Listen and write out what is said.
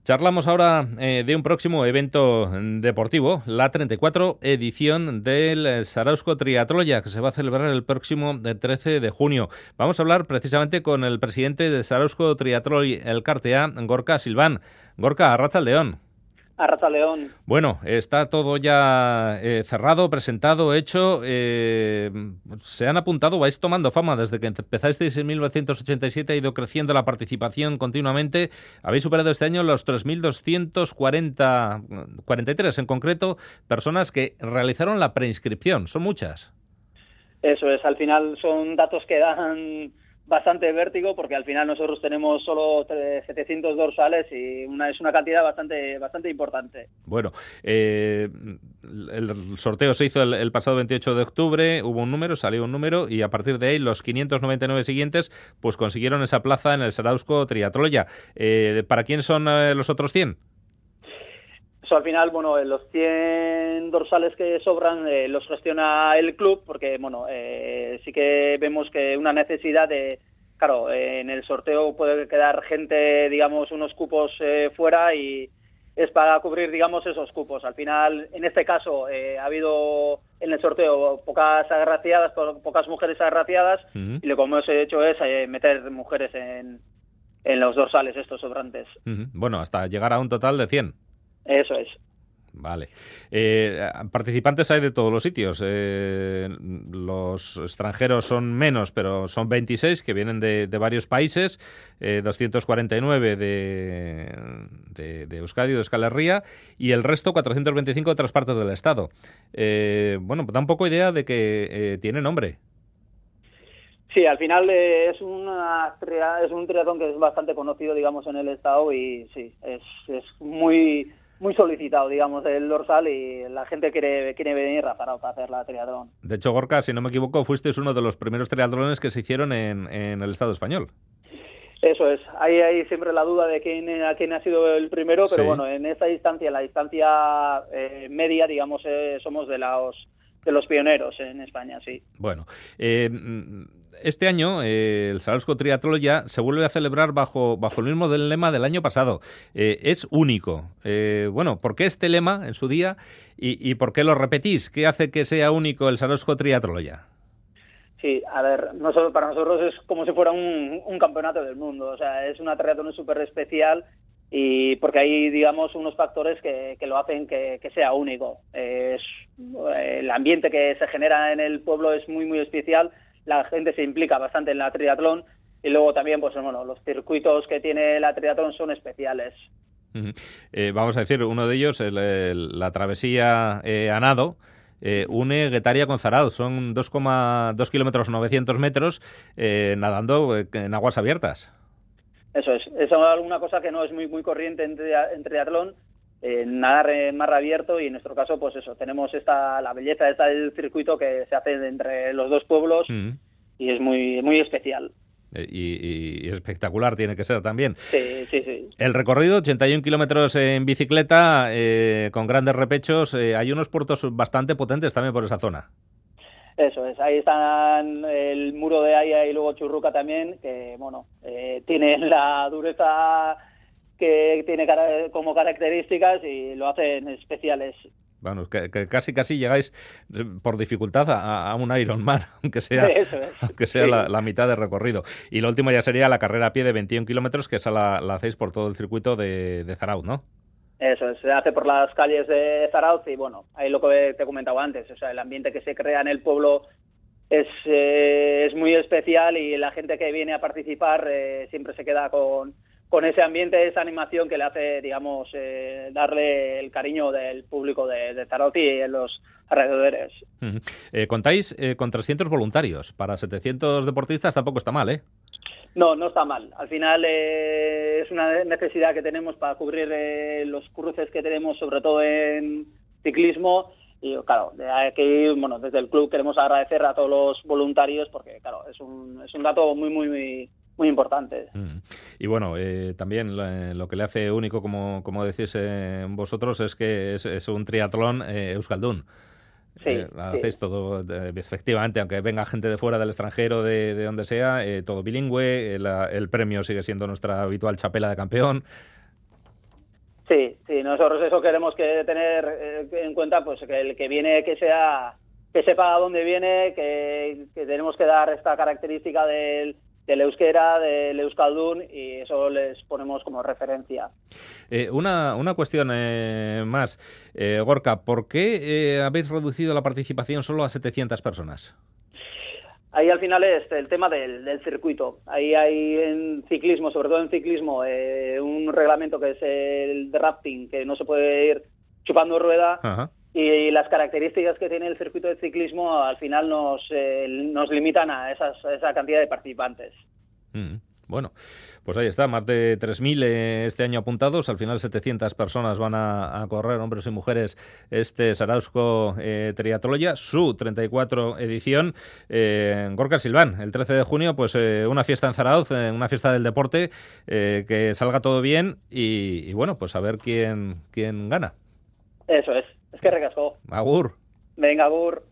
Charlamos ahora de un próximo evento deportivo, la 34 edición del Zarauzko Triatloia, que se va a celebrar el próximo 13 de junio. Vamos a hablar precisamente con el presidente de Zarauzko Triatloi Elkartea, Gorka Silván. Gorka, arratsaldeon. Arratsaldeon. Bueno, está todo ya cerrado, presentado, hecho. Se han apuntado, vais tomando fama desde que empezasteis en 1987, ha ido creciendo la participación continuamente. Habéis superado este año los 3.243 en concreto, personas que realizaron la preinscripción. Son muchas. Eso es, al final son datos que dan bastante vértigo porque al final nosotros tenemos solo 700 dorsales y es una cantidad bastante importante. Bueno, el sorteo se hizo el pasado 28 de octubre, hubo un número, salió un número y a partir de ahí los 599 siguientes pues consiguieron esa plaza en el Zarauzko Triatloia. ¿Para quién son los otros 100? Eso al final, bueno, los 100 dorsales que sobran los gestiona el club porque, bueno, sí que vemos que una necesidad de, claro, en el sorteo puede quedar gente, digamos, unos cupos fuera y es para cubrir, digamos, esos cupos. Al final, en este caso, ha habido en el sorteo pocas agraciadas, pocas mujeres agraciadas y lo que hemos hecho es meter mujeres en los dorsales estos sobrantes. Bueno, hasta llegar a un total de 100. Eso es. Vale. Participantes hay de todos los sitios. Los extranjeros son menos, pero son 26 que vienen de varios países, 249 de Euskadi, de Euskal Herria, y el resto 425 de otras partes del Estado. Bueno, pues da un poco idea de que tiene nombre. Sí, al final es un triatlón que es bastante conocido, digamos, en el Estado y sí, es muy solicitado, digamos, el dorsal y la gente quiere venir a Zarauz a hacer la triatlón. De hecho, Gorka, si no me equivoco, fuisteis uno de los primeros triatlones que se hicieron en el Estado español. Eso es, hay siempre la duda de quién ha sido el primero, pero sí. Bueno, en esta distancia, en la distancia media, digamos, somos de los pioneros en España, sí. Bueno, este año el Zarauzko Triatloia se vuelve a celebrar bajo el mismo lema del año pasado. Es único. Bueno, ¿por qué este lema en su día y por qué lo repetís? ¿Qué hace que sea único el Zarauzko Triatloia? Sí, a ver, para nosotros es como si fuera un campeonato del mundo. O sea, es una triatlón súper especial y porque hay, digamos, unos factores que lo hacen que sea único. El ambiente que se genera en el pueblo es muy especial, la gente se implica bastante en la triatlón y luego también, pues bueno, los circuitos que tiene la triatlón son especiales. Vamos a decir, uno de ellos, la travesía a nado, une Guetaria con Zarauz, son 2,2 kilómetros 900 metros nadando en aguas abiertas. Eso es alguna cosa que no es muy corriente en triatlón, nadar en mar abierto y en nuestro caso pues eso, tenemos la belleza del circuito que se hace entre los dos pueblos y es muy especial. Y espectacular tiene que ser también. Sí. El recorrido, 81 kilómetros en bicicleta, con grandes repechos, hay unos puertos bastante potentes también por esa zona. Eso es, ahí están el muro de Aya y luego Churruca también, que bueno, tienen la dureza que tiene como características y lo hacen especiales. Bueno, que casi llegáis por dificultad a un Ironman, aunque sea la mitad de recorrido. Y la última ya sería la carrera a pie de 21 kilómetros, que esa la hacéis por todo el circuito de Zarauz, ¿no? Eso es, se hace por las calles de Zarauz y bueno, ahí lo que te comentaba antes, o sea, el ambiente que se crea en el pueblo es muy especial y la gente que viene a participar siempre se queda con ese ambiente, esa animación que le hace, digamos, darle el cariño del público de Zarauz y en los alrededores. Contáis con 300 voluntarios, para 700 deportistas tampoco está mal, ¿eh? No está mal. Al final es una necesidad que tenemos para cubrir los cruces que tenemos, sobre todo en ciclismo. Y claro, aquí, bueno, desde el club queremos agradecer a todos los voluntarios porque, claro, es un dato muy importante. Y bueno, también lo que le hace único, como decís vosotros, es que es un triatlón euskaldun. Sí, hacéis todo, efectivamente, aunque venga gente de fuera, del extranjero, de donde sea, todo bilingüe, el premio sigue siendo nuestra habitual chapela de campeón. Sí, nosotros eso queremos que tener en cuenta, pues que el que viene que sepa a dónde viene, que tenemos que dar esta característica del euskera, del euskaldun, y eso les ponemos como referencia. Una cuestión más, Gorka, ¿por qué habéis reducido la participación solo a 700 personas? Ahí al final es el tema del circuito. Ahí hay en ciclismo, sobre todo en ciclismo, un reglamento que es el de rafting, que no se puede ir chupando rueda. Ajá. Y las características que tiene el circuito de ciclismo al final nos limitan a esa cantidad de participantes. Bueno, pues ahí está, más de 3.000 este año apuntados, al final 700 personas van a correr, hombres y mujeres, este Zarauzko Triatlóia, su 34 edición. Gorka Silván, el 13 de junio, pues una fiesta en Zarauz, una fiesta del deporte, que salga todo bien y bueno, pues a ver quién gana. Eso es que recascó. Agur. Venga, agur.